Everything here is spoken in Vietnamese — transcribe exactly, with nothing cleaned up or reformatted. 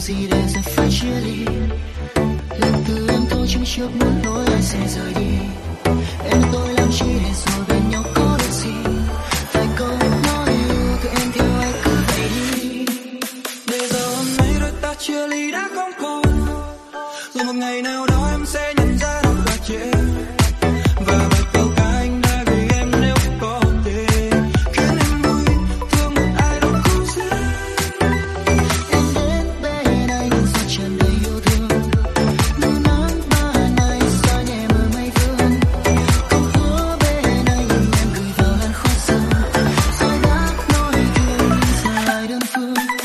gì để giờ phải chia ly. Lần từ em thôi chứng trước muốn nói anh sẽ rời đi. Em tôi làm chi để rồi bên nhau có được gì. Phải câu nói yêu thì em theo anh cứ vậy đi. Bây giờ hôm nay đôi ta chia ly đã không còn. Rồi một ngày nào